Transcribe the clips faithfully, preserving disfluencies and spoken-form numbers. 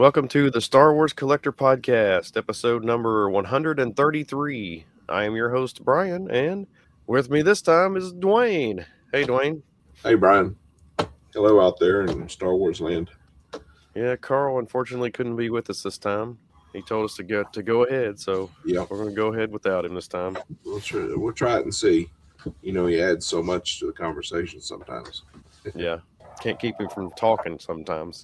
Welcome to the Star Wars Collector Podcast, episode number one hundred thirty-three. I am your host, Brian, and with me this time is Dwayne. Hey, Dwayne. Hey, Brian. Hello out there in Star Wars land. Yeah, Carl unfortunately couldn't be with us this time. He told us to go, to go ahead, so yep. we're going to go ahead without him this time. We'll try, we'll try it and see. You know, he adds so much to the conversation sometimes. Yeah, can't keep him from talking sometimes.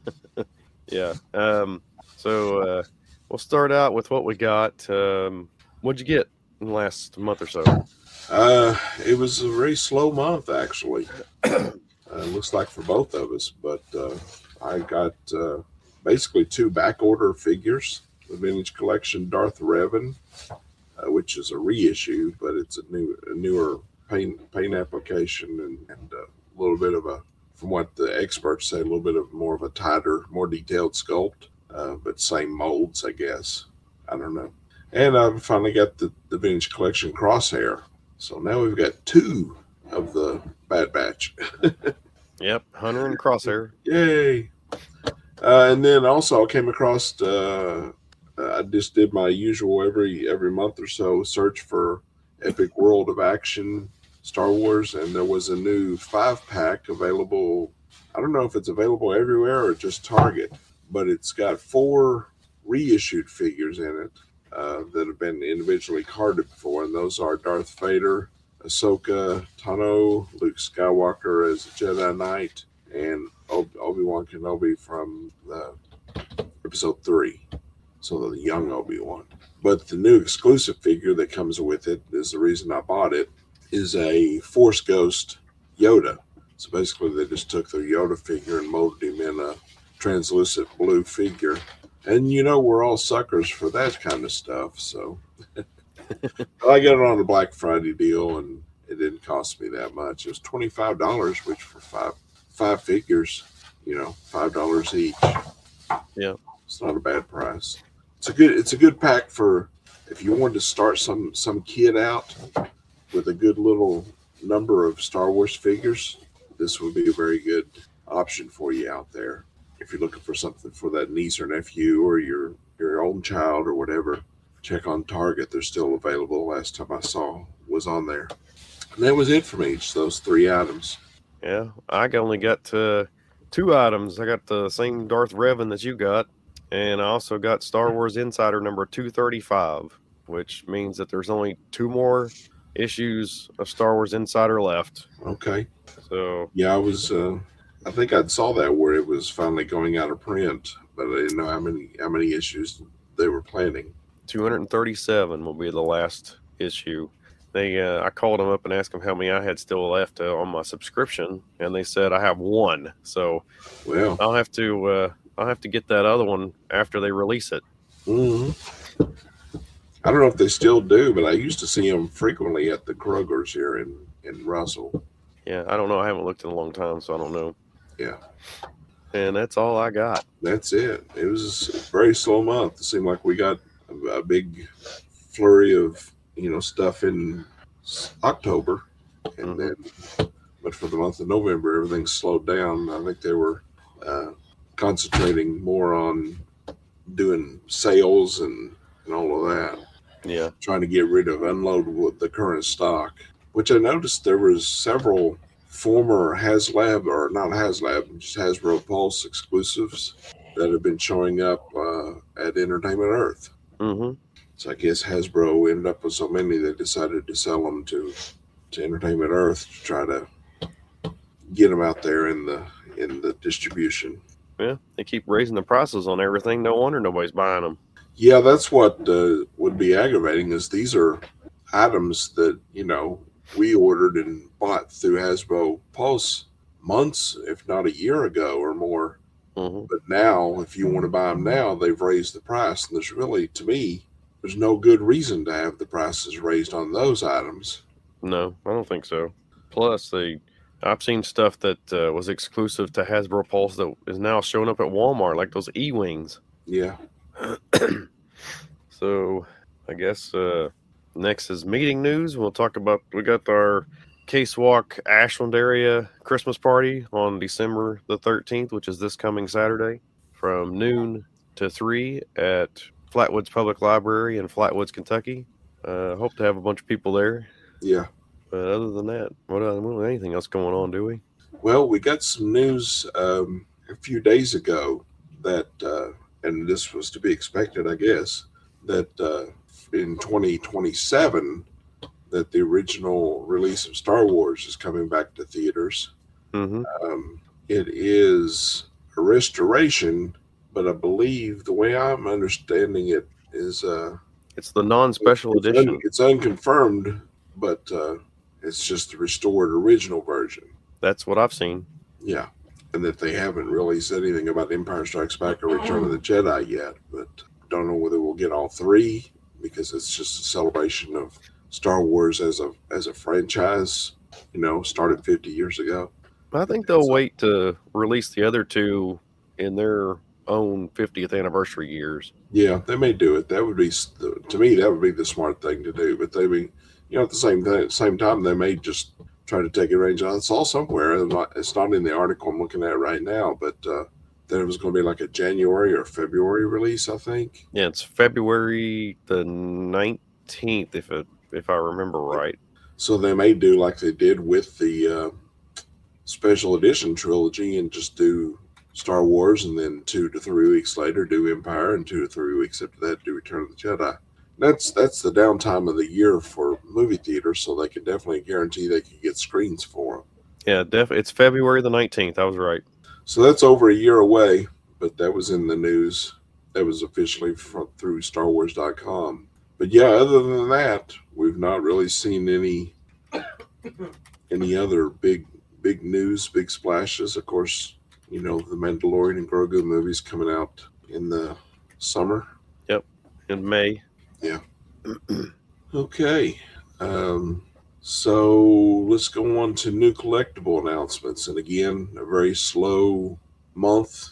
Yeah. Um, so uh, we'll start out with what we got. Um, what'd you get in the last month or so? Uh, it was a very slow month, actually. uh, looks like for both of us, but uh, I got uh, basically two back order figures. The Vintage Collection Darth Revan, uh, which is a reissue, but it's a new, a newer paint paint application and, and a little bit of a, from what the experts say, a little bit of more of a tighter, more detailed sculpt, uh, but same molds, I guess. I don't know. And I finally got the, the Vintage Collection Crosshair. So now we've got two of the Bad Batch. Yep, Hunter and Crosshair. Yay. Uh, and then also I came across, uh, I just did my usual every every month or so search for Epic World of Action Star Wars, and there was a new five pack available. I don't know if it's available everywhere or just Target, but it's got four reissued figures in it uh, that have been individually carded before, and those are Darth Vader, Ahsoka Tano, Luke Skywalker as a Jedi Knight, and Ob- Obi-Wan Kenobi from the episode three, so the young Obi-Wan. But the new exclusive figure that comes with it is the reason I bought it, is a Force Ghost Yoda. So basically they just took their Yoda figure and molded him in a translucent blue figure. And you know, we're all suckers for that kind of stuff. So I got it on a Black Friday deal and it didn't cost me that much. It was twenty-five dollars, which for five five figures, you know, five dollars each. Yeah. It's not a bad price. It's a good it's a good pack for if you wanted to start some some kid out with a good little number of Star Wars figures. This would be a very good option for you out there. If you're looking for something for that niece or nephew or your, your own child or whatever, check on Target. They're still available. Last time I saw was on there. And that was it for me, just those three items. Yeah, I only got uh, two items. I got the same Darth Revan that you got, and I also got Star Wars Insider number two thirty-five, which means that there's only two more issues of Star Wars Insider left. Okay. So yeah, I was. Uh, I think I saw that where it was finally going out of print, but I didn't know how many how many issues they were planning. two hundred thirty-seven will be the last issue. They, uh, I called them up and asked them how many I had still left uh, on my subscription, and they said I have one. So, well, I'll have to uh, I'll have to get that other one after they release it. Mm-hmm. I don't know if they still do, but I used to see them frequently at the Kroger's here in, in Russell. Yeah, I don't know. I haven't looked in a long time, so I don't know. Yeah. And that's all I got. That's it. It was a very slow month. It seemed like we got a, a big flurry of, you know, stuff in October. And mm-hmm. then, but for the month of November, everything slowed down. I think they were uh, concentrating more on doing sales and, and all of that. Yeah, trying to get rid of unload with the current stock, which I noticed there was several former HasLab or not HasLab, just Hasbro Pulse exclusives that have been showing up uh, at Entertainment Earth. Mm-hmm. So I guess Hasbro ended up with so many they decided to sell them to to Entertainment Earth to try to get them out there in the in the distribution. Yeah, they keep raising the prices on everything. No wonder nobody's buying them. Yeah, that's what uh, would be aggravating is these are items that, you know, we ordered and bought through Hasbro Pulse months, if not a year ago or more. Mm-hmm. But now, if you want to buy them now, they've raised the price. And there's really, to me, there's no good reason to have the prices raised on those items. No, I don't think so. Plus, they, I've seen stuff that uh, was exclusive to Hasbro Pulse that is now showing up at Walmart, like those E-Wings. Yeah. So, I guess uh, next is meeting news. We'll talk about, we got our Case Walk Ashland area Christmas party on December the thirteenth, which is this coming Saturday from noon to three at Flatwoods Public Library in Flatwoods, Kentucky. Uh, hope to have a bunch of people there. Yeah. But other than that, what uh, we don't have anything else going on, do we? Well, we got some news um, a few days ago that, uh, and this was to be expected, I guess, that uh, in twenty twenty-seven, that the original release of Star Wars is coming back to theaters. Mm-hmm. Um, it is a restoration, but I believe the way I'm understanding it is uh, it's the non-special it's edition. Un, it's unconfirmed, but uh, it's just the restored original version. That's what I've seen. Yeah, and that they haven't really said anything about Empire Strikes Back or Return of the Jedi yet, but don't know whether we'll get all three because it's just a celebration of Star Wars as a as a franchise. You know, started fifty years ago. I think they'll wait to release the other two in their own fiftieth anniversary years. Yeah, they may do it. That would be, to me, that would be the smart thing to do. But they be, you know, at the same th- same time, they may just try to take advantage of it. It's all somewhere. It's not, it's not in the article I'm looking at right now, but uh, that it was going to be like a January or February release, I think. Yeah, it's February the nineteenth, if it, if I remember right. So they may do like they did with the uh, special edition trilogy and just do Star Wars, and then two to three weeks later do Empire, and two to three weeks after that do Return of the Jedi. That's that's the downtime of the year for movie theaters, so they can definitely guarantee they can get screens for them. Yeah, definitely. It's February the nineteenth. I was right. So that's over a year away, but that was in the news. That was officially from, through Star Wars dot com. But yeah, other than that, we've not really seen any any other big big news, big splashes. Of course, you know, the Mandalorian and Grogu movies coming out in the summer. Yep, in May. Yeah. Okay. Um, so let's go on to new collectible announcements. And again, a very slow month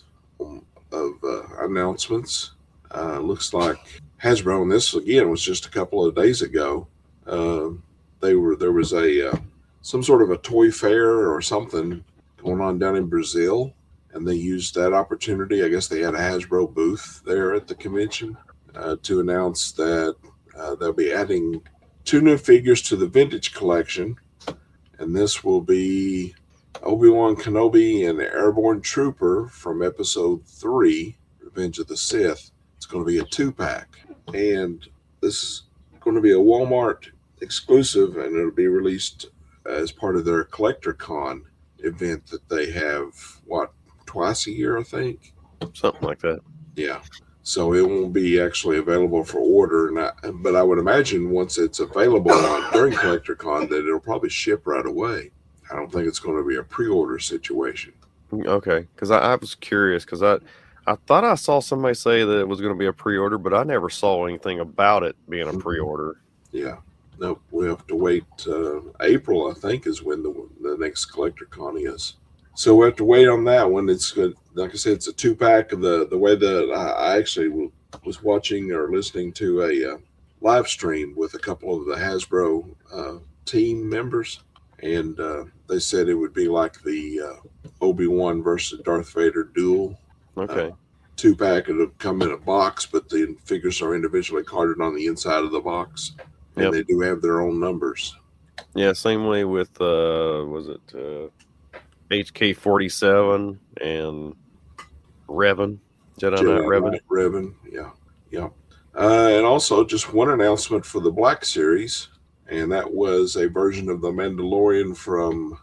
of uh, announcements. Uh, looks like Hasbro, and this again was just a couple of days ago. Uh, they were there was a uh, some sort of a toy fair or something going on down in Brazil, and they used that opportunity. I guess they had a Hasbro booth there at the convention uh, to announce that uh, they'll be adding two new figures to the vintage collection, and this will be Obi-Wan Kenobi and the Airborne Trooper from Episode three, Revenge of the Sith. It's going to be a two-pack, and this is going to be a Walmart exclusive, and it'll be released as part of their Collector Con event that they have, what, twice a year, I think? Something like that. Yeah. So it won't be actually available for order, and I, but I would imagine once it's available on, during Collector Con that it'll probably ship right away. I don't think it's going to be a pre-order situation. Okay, because I, I was curious, because I, I thought I saw somebody say that it was going to be a pre-order, but I never saw anything about it being a pre-order. Yeah. Nope, we have to wait. Uh, April, I think, is when the the next Collector Con is. So we have to wait on that one. It's good. Like I said, it's a two pack. Of the the way that I, I actually w- was watching or listening to a uh, live stream with a couple of the Hasbro uh, team members, and uh, they said it would be like the uh, Obi-Wan versus Darth Vader duel. Okay. Uh, two pack. It'll come in a box, but the figures are individually carded on the inside of the box. And yep. They do have their own numbers. Yeah, same way with, uh, was it uh, H K forty-seven and Revan, Jedi, Jedi Knight Revan. Knight Revan, yeah, yeah. Uh, and also just one announcement for the Black Series, and that was a version of the Mandalorian from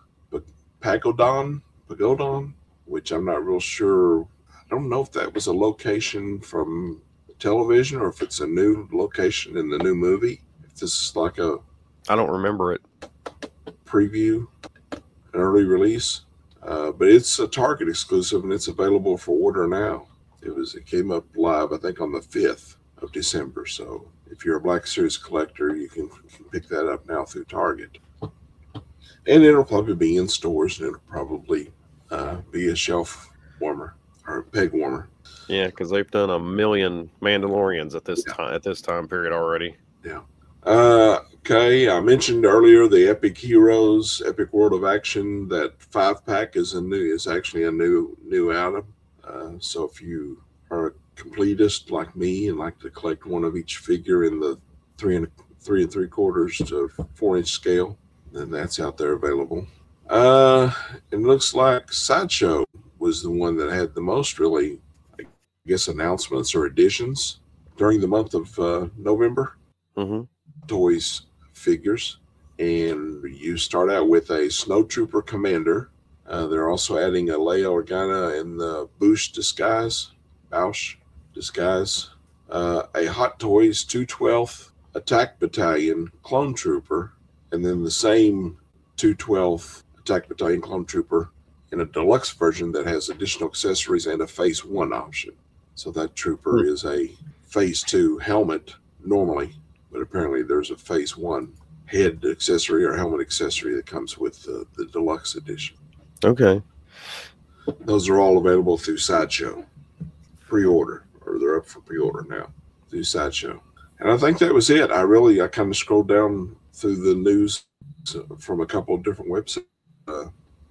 Pagodon, Pagodon, which I'm not real sure. I don't know if that was a location from television or if it's a new location in the new movie. This is like a I don't remember it preview, an early release, uh, but it's a Target exclusive and it's available for order now. It was it came up live, I think, on the fifth of December. So if you're a Black Series collector, you can, you can pick that up now through Target, and it'll probably be in stores, and it'll probably uh, be a shelf warmer or a peg warmer. Yeah, because they've done a million Mandalorians at this yeah. time at this time period already. Yeah. Uh, okay, I mentioned earlier the Epic Heroes, Epic World of Action. That five pack is a new, is actually a new new item. Uh, so if you are a completist like me and like to collect one of each figure in the three and three and three quarters to four inch scale, then that's out there available. Uh, it looks like Sideshow was the one that had the most, really, I guess, announcements or additions during the month of uh, November. Mm-hmm. Toys figures, and you start out with a Snowtrooper Commander. Uh, they're also adding a Leia Organa in the Boushh disguise, Boushh disguise. Uh, a Hot Toys two twelfth Attack Battalion Clone Trooper, and then the same two twelfth Attack Battalion Clone Trooper in a deluxe version that has additional accessories and a Phase one option. So that trooper Hmm. is a Phase two helmet normally, but apparently there's a Phase one head accessory or helmet accessory that comes with the, the deluxe edition. Okay. Those are all available through Sideshow. Pre-order, or they're up for pre-order now through Sideshow. And I think that was it. I really, I kind of scrolled down through the news from a couple of different websites, uh,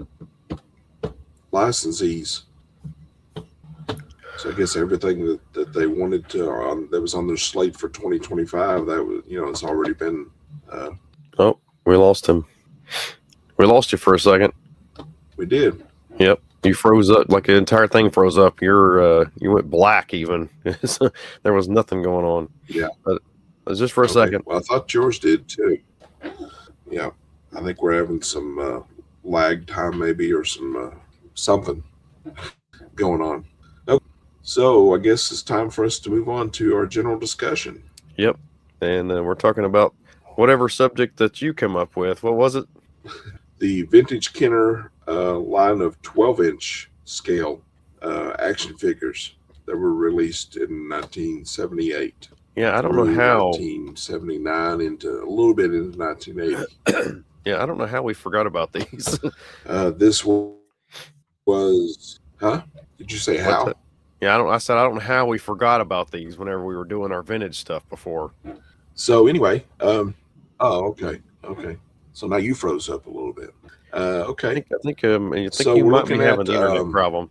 licensees. So I guess everything that, that they wanted to, um, that was on their slate for twenty twenty-five, that was, you know, it's already been. Uh, oh, we lost him. We lost you for a second. We did. Yep, you froze up. Like the entire thing froze up. You're uh, you went black even. There was nothing going on. Yeah, but it was just for a okay. second. Well, I thought yours did too. Yeah, I think we're having some uh, lag time, maybe, or some uh, something going on. Okay. So I guess it's time for us to move on to our general discussion. Yep, and uh, we're talking about whatever subject that you come up with. What was it? The Vintage Kenner uh, line of twelve inch scale uh, action figures that were released in nineteen seventy-eight. Yeah, I don't know how. nineteen seventy-nine into a little bit into nineteen eighty. Yeah, I don't know how we forgot about these. uh, this was, huh? Did you say how? Yeah, I don't. I said I don't know how we forgot about these whenever we were doing our vintage stuff before. So anyway, um, oh, okay, okay. So now you froze up a little bit. Uh, okay. I think, I think, um, I think so you we're might be looking having at, an internet um, problem.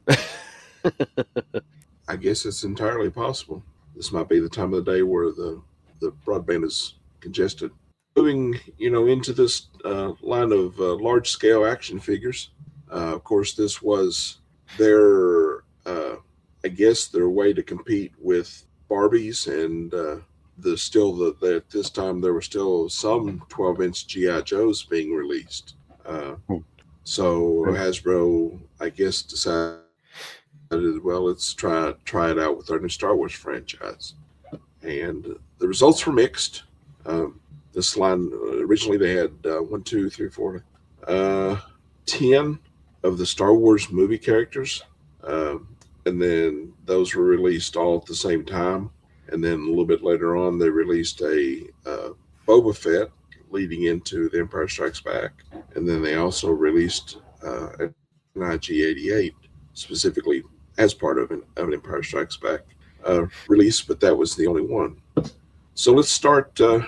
I guess it's entirely possible. This might be the time of the day where the, the broadband is congested. Moving, you know, into this uh, line of uh, large-scale action figures. Uh, of course, this was their, uh, I guess, their way to compete with Barbies, and uh, the still the, the at this time there were still some twelve inch G I Joes being released. Uh, so Hasbro, I guess, decided, well, let's try try it out with our new Star Wars franchise, and the results were mixed. Um, this line uh, originally they had uh, one, two, three, four, uh, ten of the Star Wars movie characters, um, and then those were released all at the same time. And then a little bit later on, they released a uh, Boba Fett leading into The Empire Strikes Back, and then they also released uh, an I G eighty-eight specifically as part of an, of an Empire Strikes Back uh, release, but that was the only one. So let's start uh,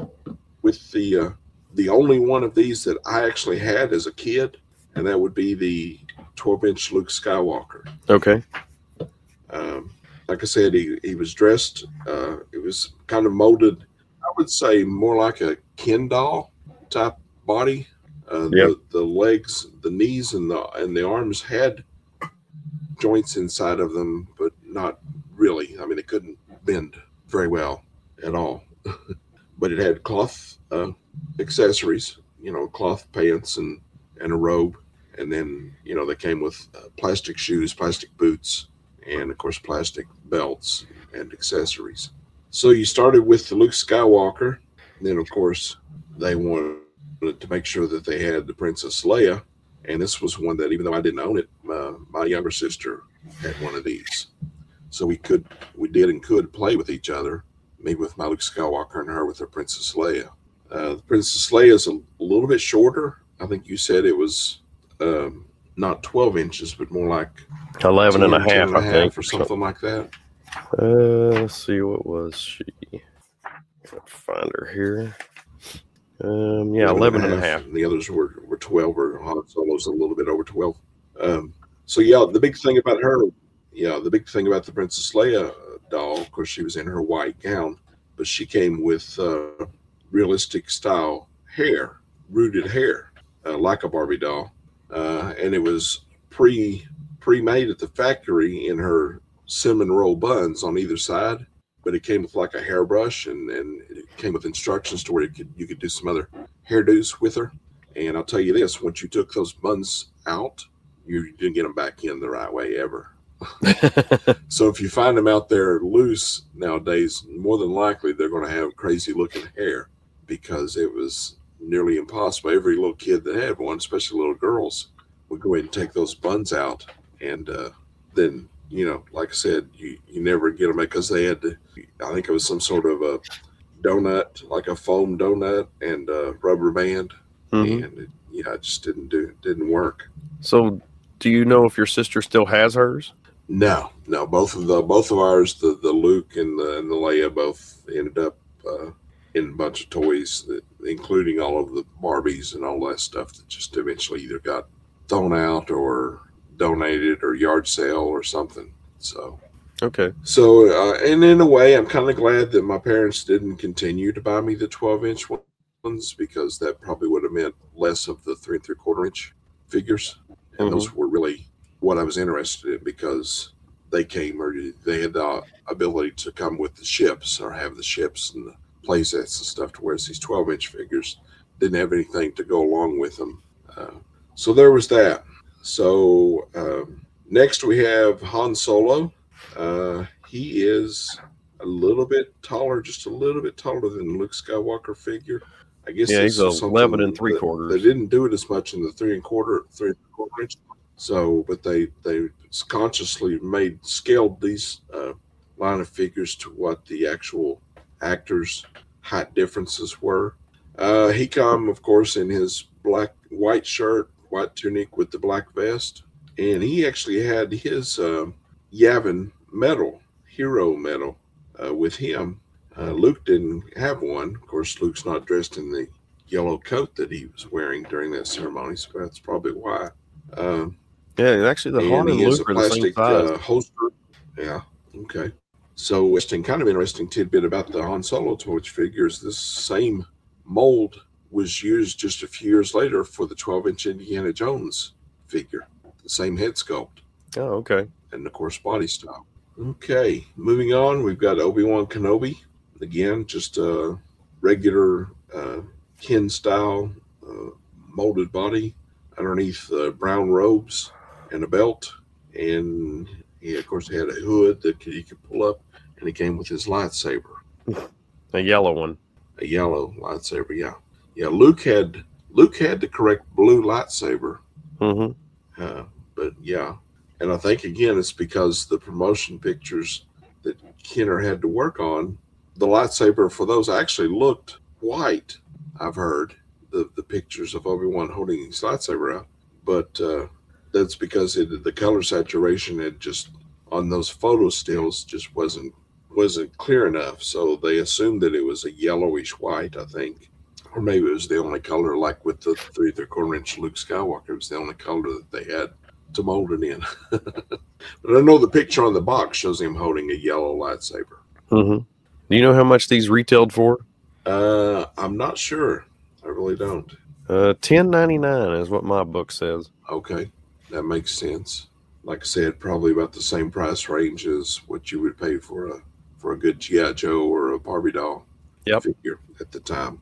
with the uh, the only one of these that I actually had as a kid, and that would be the twelve inch Luke Skywalker. Okay. Um, like I said, he, he was dressed, uh, it was kind of molded, I would say more like a Ken doll type body. Uh, yep. the, the legs, the knees, and the and the arms had joints inside of them, but not really. I mean, it couldn't bend very well at all. But it had cloth uh, accessories, you know, cloth pants and, and a robe. And then, you know, they came with uh, plastic shoes, plastic boots, and of course plastic belts and accessories. So you started with the Luke Skywalker, and then of course they wanted to make sure that they had the Princess Leia, and this was one that, even though I didn't own it, uh, my younger sister had one of these, so we could we did and could play with each other, me with my Luke Skywalker and her with her Princess Leia. Uh, the Princess Leia is a, a little bit shorter. I think you said it was um, not twelve inches, but more like eleven ten, and a half, and a I think. or something like that. Uh, let's see, what was she? Let's find her here. Um, yeah, eleven and a half. And the others were, were twelve, or Han Solo's a little bit over twelve. Um, so yeah, the big thing about her, yeah, the big thing about the Princess Leia doll, of course, she was in her white gown, but she came with uh, realistic style hair, rooted hair, uh, like a Barbie doll, uh, and it was pre pre made at the factory in her cinnamon roll buns on either side. But it came with like a hairbrush, and, and it came with instructions to where you could you could do some other hairdos with her. And I'll tell you this: once you took those buns out, you didn't get them back in the right way ever. So if you find them out there loose nowadays, more than likely they're going to have crazy looking hair, because it was nearly impossible. Every little kid that had one, especially little girls, would go ahead and take those buns out, and uh, then, you know, like I said, you, you never get them because they had to, I think it was some sort of a donut, like a foam donut and a rubber band. Mm-hmm. And it, yeah, it just didn't do, it didn't work. So do you know if your sister still has hers? No, no, both of the, both of ours, the, the Luke and the, and the Leia both ended up uh, in a bunch of toys, that, including all of the Barbies and all that stuff, that just eventually either got thrown out or donated or yard sale or something. So okay. So uh, and in a way, I'm kind of glad that my parents didn't continue to buy me the twelve inch ones, because that probably would have meant less of the three and three quarter inch figures, and mm-hmm. those were really what I was interested in, because they came, or they had the ability to come with the ships, or have the ships and the play sets and stuff, to whereas these twelve inch figures didn't have anything to go along with them. Uh, so there was that. So um, next we have Han Solo. Uh, he is a little bit taller, just a little bit taller than the Luke Skywalker figure. I guess yeah, he's eleven and three quarters. They didn't do it as much in the three and quarter, three and quarter inch. So, but they they consciously made scaled these uh, line of figures to what the actual actors' height differences were. Uh, he come, of course, in his black white shirt, white tunic with the black vest, and he actually had his uh, Yavin medal, hero medal, uh, with him. Uh, Luke didn't have one. Of course, Luke's not dressed in the yellow coat that he was wearing during that ceremony, so that's probably why. Uh, yeah, actually, the Han and Luke are the same size. Uh, holster. Yeah, okay. So, interesting, kind of interesting tidbit about the Han Solo torch figures. This same mold was used just a few years later for the twelve inch Indiana Jones figure. The same head sculpt. Oh, okay. And, of course, body style. Okay, moving on, we've got Obi-Wan Kenobi. Again, just a regular uh, Ken style uh, molded body underneath uh, brown robes and a belt. And he, of course, had a hood that he could pull up, and he came with his lightsaber. A yellow one. A yellow lightsaber, yeah. Yeah, Luke had Luke had the correct blue lightsaber. Mm-hmm. Uh, but, yeah. And I think, again, it's because the promotion pictures that Kenner had to work on, the lightsaber for those actually looked white, I've heard, the, the pictures of Obi-Wan holding his lightsaber out. But uh, that's because it, the color saturation had just, on those photo stills, just wasn't wasn't clear enough. So they assumed that it was a yellowish white, I think. Or maybe it was the only color, like with the three three quarter inch Luke Skywalker, it was the only color that they had to mold it in. But I know the picture on the box shows him holding a yellow lightsaber. Mm-hmm. Do you know how much these retailed for? Uh, I'm not sure. I really don't. Uh, ten ninety-nine is what my book says. Okay, that makes sense. Like I said, probably about the same price range as what you would pay for a for a good G I. Joe or a Barbie doll yep. figure at the time.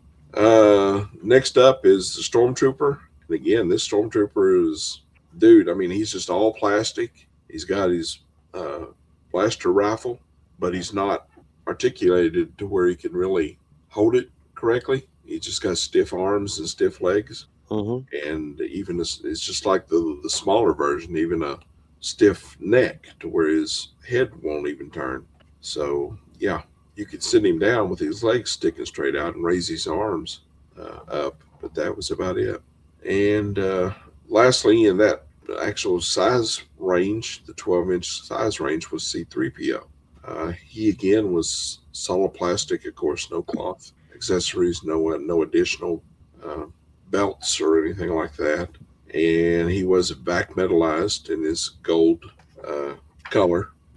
Uh, next up is the Stormtrooper. And again, this Stormtrooper is, dude, I mean, he's just all plastic. He's got his uh, blaster rifle, but he's not articulated to where he can really hold it correctly. He's just got stiff arms and stiff legs. Mm-hmm. And even this, it's just like the, the smaller version, even a stiff neck to where his head won't even turn. So, yeah, you could sit him down with his legs sticking straight out and raise his arms uh, up, but that was about it. And uh, lastly, in that actual size range, the twelve inch size range, was C three P O. Uh, he again was solid plastic, of course, no cloth accessories, no no additional uh, belts or anything like that. And he was back metallized in his gold uh, color.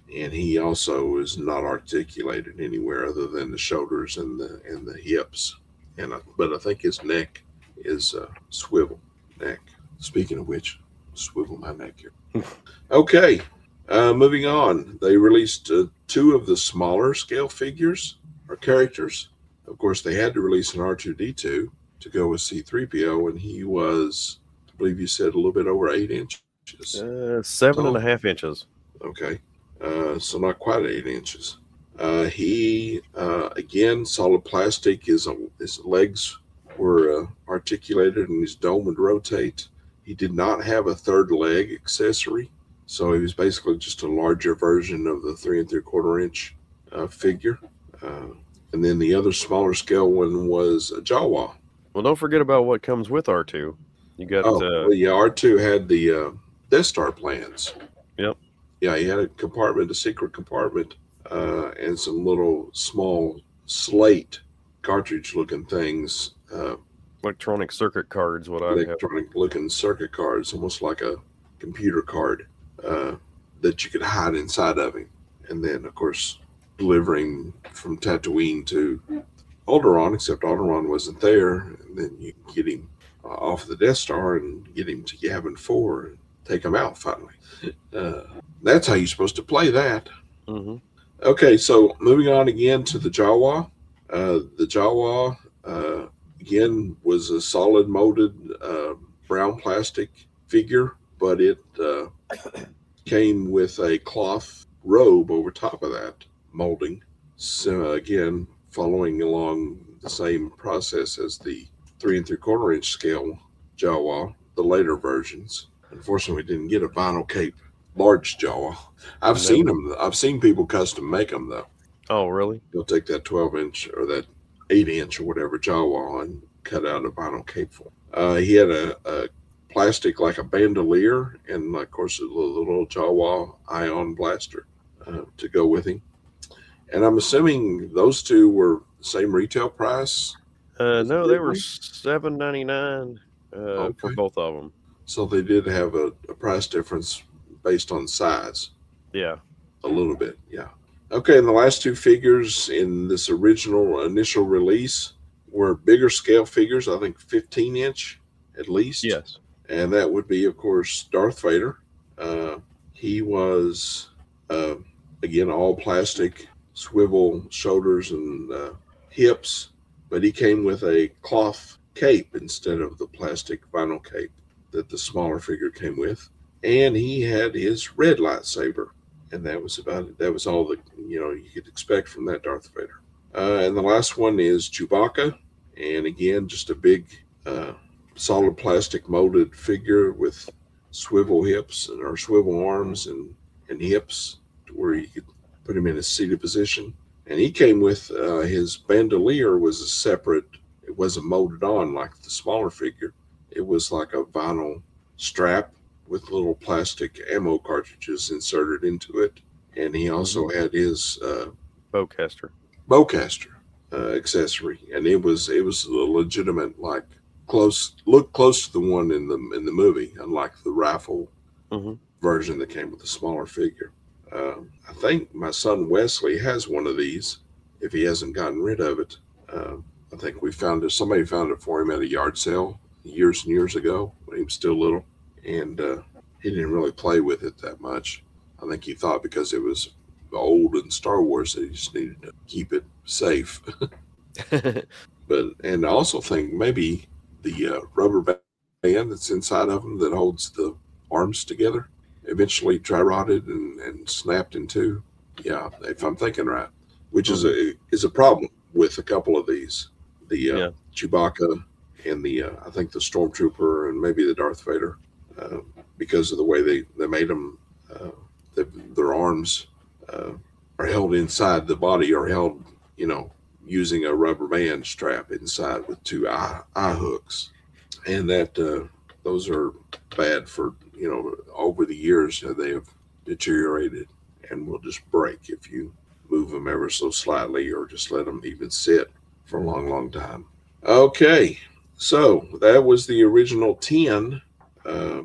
and he also is not articulated anywhere other than the shoulders and the and the hips. And I, but I think his neck is uh, swivel neck. Speaking of which, swivel my neck here. Okay, uh, moving on. They released uh, two of the smaller scale figures or characters. Of course, they had to release an R two D two to go with C three P O, and he was, I believe you said, a little bit over eight inches. Uh, seven so, and a half inches. Okay, uh, so not quite eight inches. Uh, he uh, again, solid plastic. His his legs were uh, articulated, and his dome would rotate. He did not have a third leg accessory, so he was basically just a larger version of the three and three quarter inch uh, figure. Uh, and then the other smaller scale one was a Jawa. Well, don't forget about what comes with R two. You got oh, uh, well, yeah, R two had the uh, Death Star plans. Yep. Yeah, he had a compartment, a secret compartment, uh, and some little small slate cartridge-looking things. Uh, electronic circuit cards. What I have. Electronic-looking circuit cards, almost like a computer card uh, that you could hide inside of him. And then, of course, delivering from Tatooine to Alderaan, except Alderaan wasn't there. And then you get him uh, off the Death Star and get him to Yavin four and take him out finally. Uh, that's how you're supposed to play that. Mm-hmm. Okay, so moving on again to the Jawa. Uh, the Jawa, uh, again, was a solid molded uh, brown plastic figure, but it uh, came with a cloth robe over top of that molding. So again, following along the same process as the three and three quarter inch scale Jawa, the later versions. Unfortunately, we didn't get a vinyl cape large Jawa. I've Never. seen them. I've seen people custom make them though. Oh, really? They'll take that twelve inch or that eight inch or whatever Jawa and cut out a vinyl cape for him. Uh, he had a, a plastic like a bandolier and of course a little, little Jawa ion blaster uh, to go with him. And I'm assuming those two were the same retail price. Uh, no, they were seven ninety-nine uh, okay. for both of them. So they did have a, a price difference based on size. Yeah. A little bit, yeah. Okay, and the last two figures in this original initial release were bigger scale figures, I think fifteen inch at least. Yes. And that would be, of course, Darth Vader. Uh, he was, uh, again, all plastic, swivel shoulders and uh, hips, but he came with a cloth cape instead of the plastic vinyl cape that the smaller figure came with. And he had his red lightsaber. And that was about it. That was all that, you know, you could expect from that Darth Vader. Uh, and the last one is Chewbacca. And again, just a big uh, solid plastic molded figure with swivel hips and or swivel arms and, and hips to where you could put him in a seated position. And he came with uh, his bandolier was a separate, it wasn't molded on like the smaller figure. It was like a vinyl strap with little plastic ammo cartridges inserted into it. And he also had his uh, bowcaster bowcaster uh, accessory. And it was it was a legitimate, like, close, look close to the one in the in the movie, unlike the rifle mm-hmm. version that came with the smaller figure. Um, I think my son Wesley has one of these, if he hasn't gotten rid of it. Uh, I think we found it, somebody found it for him at a yard sale years and years ago when he was still little. And uh, he didn't really play with it that much. I think he thought because it was old and Star Wars that he just needed to keep it safe. But and I also think maybe the uh, rubber band that's inside of them that holds the arms together eventually dry rotted and, and snapped in two. Yeah, if I'm thinking right, which is a is a problem with a couple of these, the uh, yeah. Chewbacca and the uh, I think the Stormtrooper and maybe the Darth Vader. Uh, because of the way they, they made them, uh, they, their arms uh, are held inside the body or held, you know, using a rubber band strap inside with two eye, eye hooks. And that uh, those are bad for, you know, over the years they have deteriorated and will just break if you move them ever so slightly or just let them even sit for a long, long time. Okay, so that was the original ten. Uh,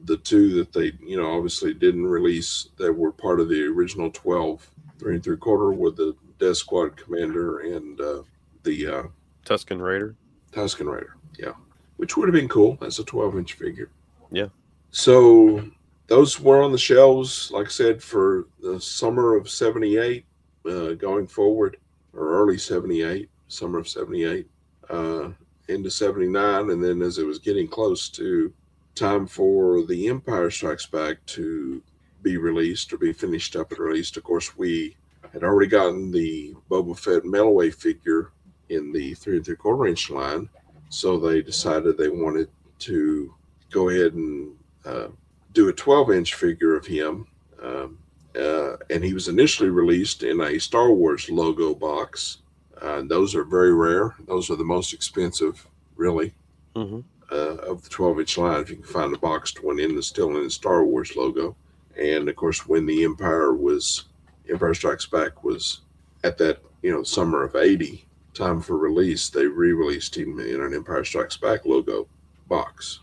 the two that they, you know, obviously didn't release that were part of the original twelve three and three quarter with the Death Squad Commander and uh, the uh, Tusken Raider. Tusken Raider, yeah, which would have been cool as a twelve inch figure. Yeah. So those were on the shelves, like I said, for the summer of seventy-eight, uh, going forward, or early seventy-eight, summer of seventy-eight, uh, into seventy-nine, and then as it was getting close to time for The Empire Strikes Back to be released or be finished up and released, of course, we had already gotten the Boba Fett Melloway figure in the three and three quarter inch line, so they decided they wanted to go ahead and uh, do a twelve inch figure of him. Um, uh, and he was initially released in a Star Wars logo box. Uh, those are very rare. Those are the most expensive, really. Mm-hmm. Uh, of the twelve inch line, if you can find a boxed one in the still in the Star Wars logo. And of course, when the Empire was Empire Strikes Back was at that, you know, summer of eighty, time for release, they re-released him in an Empire Strikes Back logo box.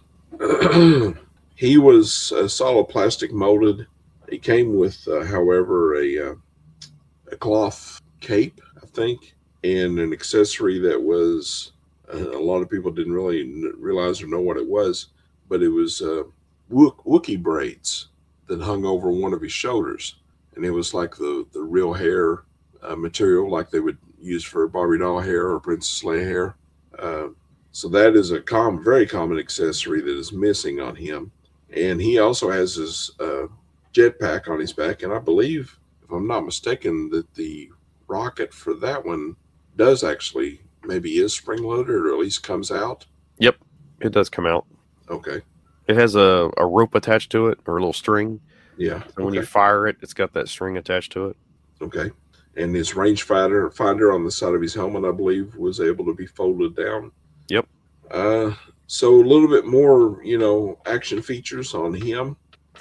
He was uh, solid plastic molded. He came with, uh, however, a uh, a cloth cape, I think, and an accessory that was. Uh, a lot of people didn't really realize or know what it was, but it was uh, Wook- Wookiee braids that hung over one of his shoulders, and it was like the the real hair uh, material, like they would use for Barbie doll hair or Princess Leia hair. Uh, so that is a com- very common accessory that is missing on him, and he also has his uh, jetpack on his back, and I believe, if I'm not mistaken, that the rocket for that one does actually. Maybe is spring loaded or at least comes out. Yep, it does come out. Okay. It has a, a rope attached to it or a little string. Yeah. So when okay. you fire it, it's got that string attached to it. Okay. And his range finder finder on the side of his helmet, I believe, was able to be folded down. Yep. Uh, so a little bit more, you know, action features on him.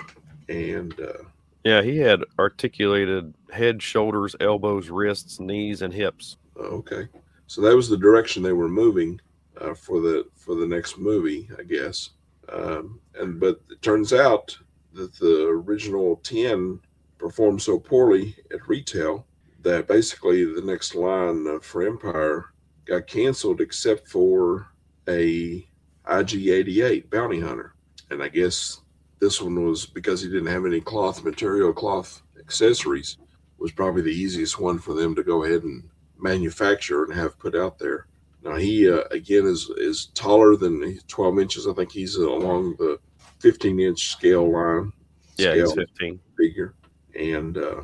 And uh, yeah, he had articulated head, shoulders, elbows, wrists, knees, and hips. Okay. So that was the direction they were moving uh, for the for the next movie, I guess. Um, and but it turns out that the original ten performed so poorly at retail that basically the next line uh, for Empire got canceled, except for a I G eighty-eight Bounty Hunter. And I guess this one was because he didn't have any cloth material, cloth accessories, was probably the easiest one for them to go ahead and manufacture and have put out there. Now he uh, again is is taller than twelve inches. I think he's along the fifteen inch scale line. Yeah, scale he's fifteen figure, and uh,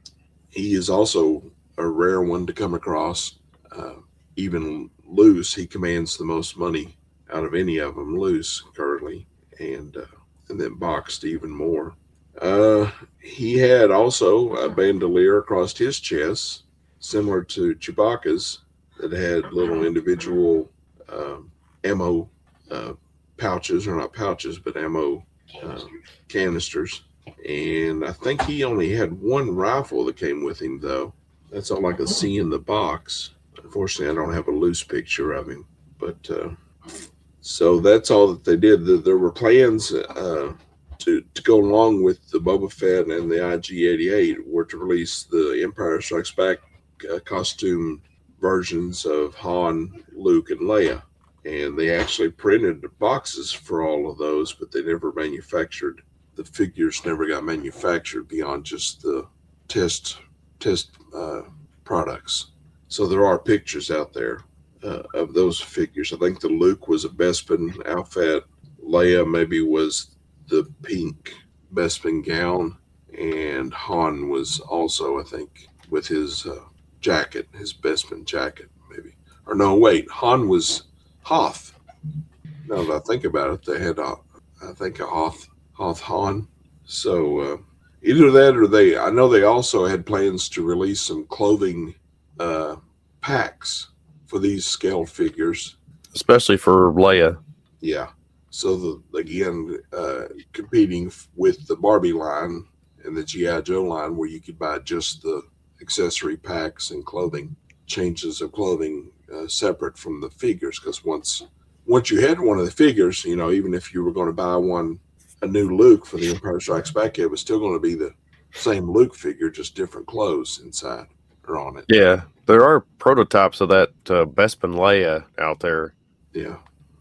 he is also a rare one to come across. Uh, even loose, he commands the most money out of any of them loose currently, and uh, and then boxed even more. Uh, he had also a bandolier across his chest, similar to Chewbacca's, that had little individual um, ammo uh, pouches, or not pouches, but ammo uh, canisters. And I think he only had one rifle that came with him, though. That's all I could see in the box. Unfortunately, I don't have a loose picture of him. But uh, so that's all that they did. There were plans uh, to, to go along with the Boba Fett and the I G eighty-eight were to release the Empire Strikes Back Uh, costume versions of Han, Luke, and Leia, and they actually printed boxes for all of those, but they never manufactured the figures. Never got manufactured beyond just the test test uh, products. So there are pictures out there uh, of those figures. I think the Luke was a Bespin outfit. Leia maybe was the pink Bespin gown, and Han was also, I think, with his uh, jacket, his Bespin jacket, maybe. Or no, wait, Han was Hoth. Now that I think about it, they had, a, I think, a Hoth, Hoth Han. So uh, either that or they, I know they also had plans to release some clothing uh, packs for these scaled figures. Especially for Leia. Yeah. So, the, again, uh, competing with the Barbie line and the G I. Joe line, where you could buy just the accessory packs and clothing, changes of clothing uh, separate from the figures. Because once once you had one of the figures, you know, even if you were going to buy one a new Luke for the Empire Strikes Back, it was still going to be the same Luke figure, just different clothes inside or on it. Yeah, there are prototypes of that uh, Bespin Leia out there. Yeah.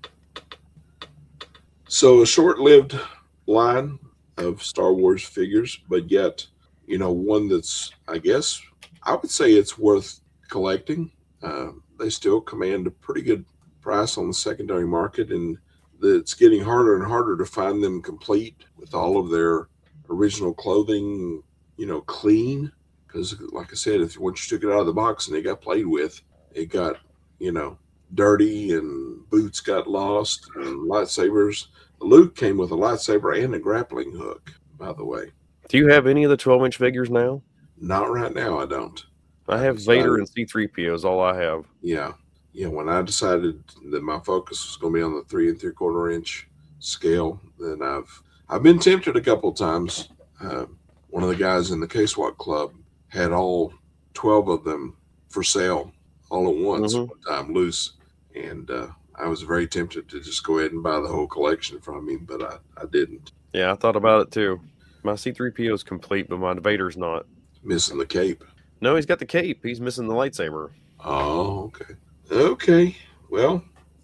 So a short-lived line of Star Wars figures, but yet, you know, one that's, I guess, I would say it's worth collecting. Uh, they still command a pretty good price on the secondary market, and it's getting harder and harder to find them complete with all of their original clothing, you know, clean. Because, like I said, if once you took it out of the box and it got played with, it got, you know, dirty, and boots got lost, and lightsabers. Luke came with a lightsaber and a grappling hook, by the way. Do you have any of the twelve inch figures now? Not right now, I don't. I have I Vader and C three P O is all I have. Yeah. Yeah, when I decided that my focus was going to be on the three and three quarter inch scale, then I've I've been tempted a couple of times. Uh, one of the guys in the K-SWAT club had all twelve of them for sale all at once, mm-hmm. one time loose, and uh, I was very tempted to just go ahead and buy the whole collection from him, but I, I didn't. Yeah, I thought about it too. My C three P O is complete, but my Vader's not. Missing the cape. No, he's got the cape. He's missing the lightsaber. Oh, okay. Okay. Well,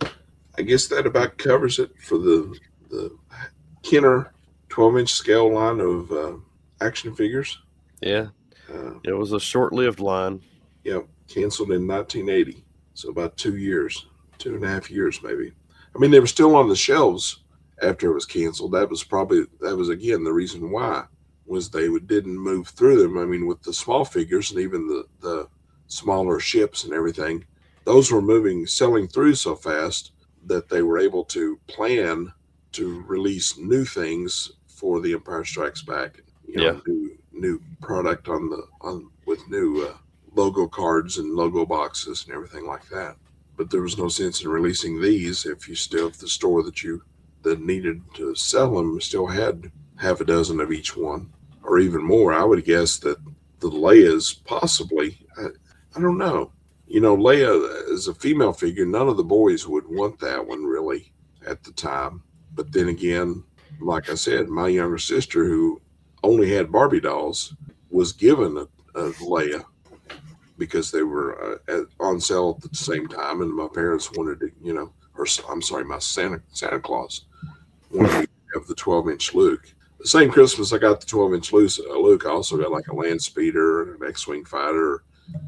I guess that about covers it for the the Kenner twelve inch scale line of uh, action figures. Yeah. Uh, it was a short-lived line. Yep. Canceled in nineteen eighty. So about two years, two and a half years maybe. I mean, they were still on the shelves after it was canceled. That was probably, that was again the reason why, was they didn't move through them. I mean, with the small figures and even the, the smaller ships and everything, those were moving, selling through so fast that they were able to plan to release new things for the Empire Strikes Back. You know, yeah. new, new product on the on with new uh, logo cards and logo boxes and everything like that. But there was no sense in releasing these if you still, if the store that you that needed to sell them still had half a dozen of each one, or even more. I would guess that the Leia's possibly, I, I don't know. You know, Leia as a female figure, none of the boys would want that one really at the time. But then again, like I said, my younger sister, who only had Barbie dolls, was given a, a Leia because they were uh, at, on sale at the same time, and my parents wanted to, you know, or I'm sorry, my Santa Santa Claus wanted to have the twelve inch Luke. The same Christmas I got the twelve inch Luke, I also got like a land speeder, an X-wing fighter,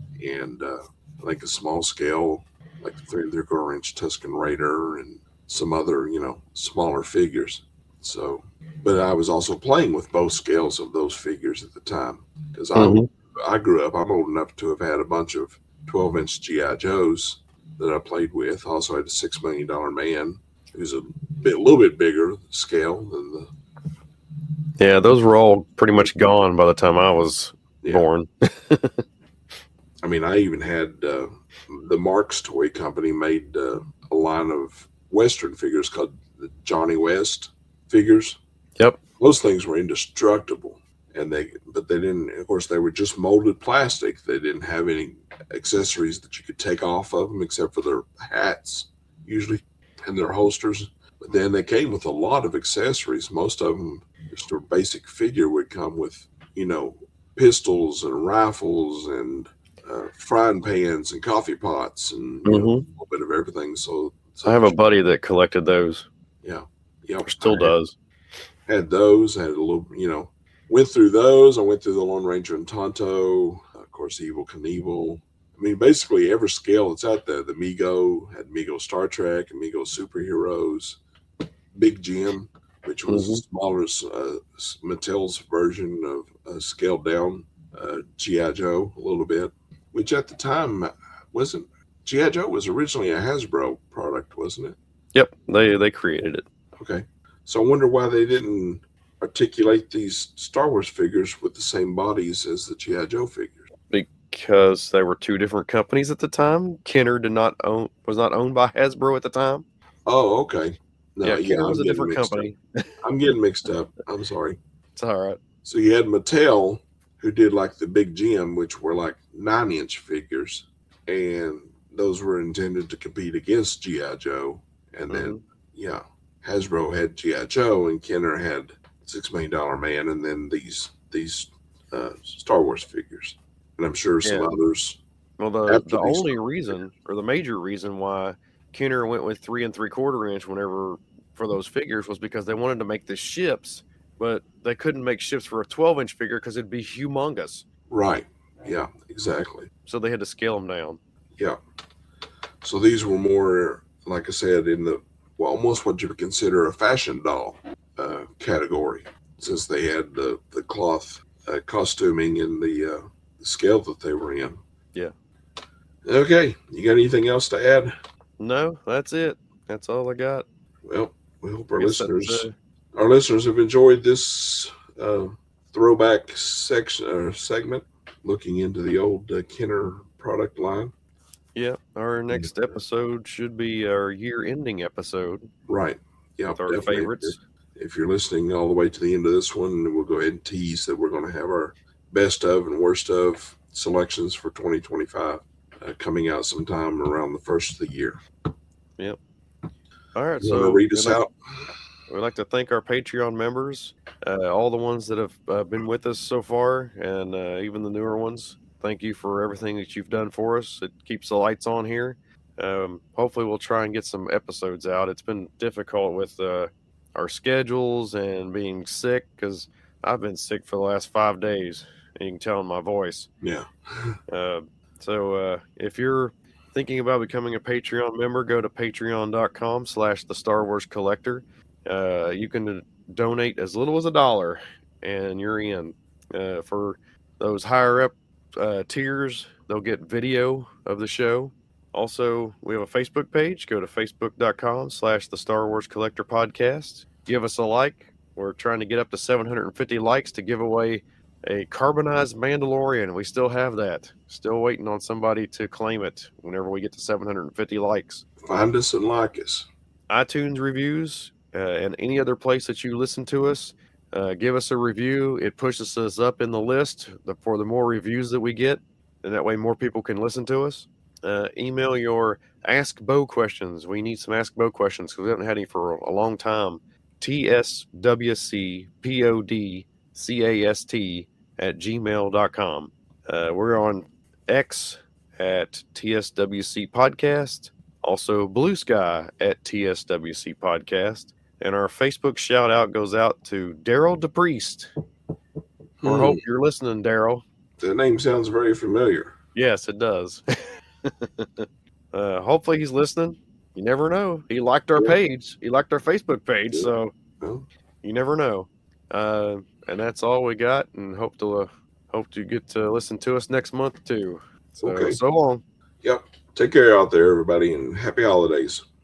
and uh, like a small scale, like the three and three quarter inch Tusken Raider, and some other, you know, smaller figures. So, but I was also playing with both scales of those figures at the time, because mm-hmm. I I grew up. I'm old enough to have had a bunch of twelve inch G I Joes that I played with. I also had a six million dollar man, who's a bit, a little bit bigger scale than the. Yeah, those were all pretty much gone by the time I was yeah. born. I mean, I even had uh, the Marks Toy Company made uh, a line of Western figures called the Johnny West figures. Yep, those things were indestructible, and they but they didn't. Of course, they were just molded plastic. They didn't have any accessories that you could take off of them except for their hats, usually, and their holsters. But then they came with a lot of accessories. Most of them, just a basic figure would come with, you know, pistols and rifles and uh, frying pans and coffee pots and you mm-hmm. know, a little bit of everything. So, so I have a buddy that collected those. Yeah, yeah, or still I does. Had, had those. Had a little, you know, went through those. I went through the Lone Ranger and Tonto. Of course, Evil Knievel. I mean, basically every scale that's out there. The Mego had Mego Star Trek and Mego Superheroes. Big Jim, which was mm-hmm. smaller, uh, Mattel's version of uh, scaled down uh, G I Joe a little bit, which at the time wasn't. G I Joe was originally a Hasbro product, wasn't it? Yep, they they created it. Okay, so I wonder why they didn't articulate these Star Wars figures with the same bodies as the G I Joe figures. Because they were two different companies at the time. Kenner did not own was not owned by Hasbro at the time. Oh, okay. No, yeah, yeah, was a different company. I'm getting mixed up. I'm sorry. It's all right. So you had Mattel, who did like the Big Jim, which were like nine inch figures, and those were intended to compete against G I Joe. And then, mm-hmm. yeah, Hasbro had G I. Joe and Kenner had Six Million Dollar Man, and then these these uh, Star Wars figures, and I'm sure some Yeah. others. Well, the after the these only Star Wars reason or the major reason why Kenner went with three and three quarter inch whenever for those figures was because they wanted to make the ships, but they couldn't make ships for a twelve inch figure because it'd be humongous. Right. Yeah, exactly. So they had to scale them down. Yeah. So these were more, like I said, in the, well, almost what you would consider a fashion doll uh, category, since they had the, the cloth uh, costuming and the, uh, the scale that they were in. Yeah. Okay. You got anything else to add? No, that's it. That's all I got. Well, we hope our I guess that's, listeners uh, our listeners have enjoyed this uh, throwback section or segment, looking into the old uh, Kenner product line. Yeah, our next episode should be our year-ending episode. Right. Yeah, with our definitely. favorites. If, if you're listening all the way to the end of this one, we'll go ahead and tease that we're going to have our best of and worst of selections for twenty twenty-five uh, coming out sometime around the first of the year. Yep. All right. You So want to read us we'd like, out? we'd like to thank our Patreon members, uh, all the ones that have uh, been with us so far, and uh, even the newer ones. Thank you for everything that you've done for us. It keeps the lights on here. Um, hopefully we'll try and get some episodes out. It's been difficult with uh, our schedules and being sick because I've been sick for the last five days. And you can tell in my voice. Yeah. uh, so uh, if you're thinking about becoming a Patreon member, go to patreon.com slash the Star Wars Collector. Uh, you can donate as little as a dollar and you're in. Uh, for those higher up uh, tiers, they'll get video of the show. Also, we have a Facebook page. Go to facebook.com slash the Star Wars Collector Podcast. Give us a like. We're trying to get up to seven hundred fifty likes to give away a carbonized Mandalorian. We still have that. Still waiting on somebody to claim it whenever we get to seven hundred fifty likes. Find us and like us. iTunes reviews uh, and any other place that you listen to us. Uh, give us a review. It pushes us up in the list for the more reviews that we get, and that way more people can listen to us. Uh, email your Ask Bo questions. We need some Ask Bo questions because we haven't had any for a long time. T S W C P O D C A S T at gmail dot com. Uh, we're on X at T S W C Podcast. Also Blue Sky at T S W C Podcast. And our Facebook shout out goes out to Daryl DePriest. Hmm. We hope you're listening, Daryl. That name sounds very familiar. Yes, it does. uh, hopefully he's listening. You never know. He liked our yeah. page. He liked our Facebook page. Yeah. So yeah. you never know. Uh, and that's all we got. And hope to uh, hope to get to listen to us next month too. So, okay. So long. Yep. Take care out there, everybody, and happy holidays.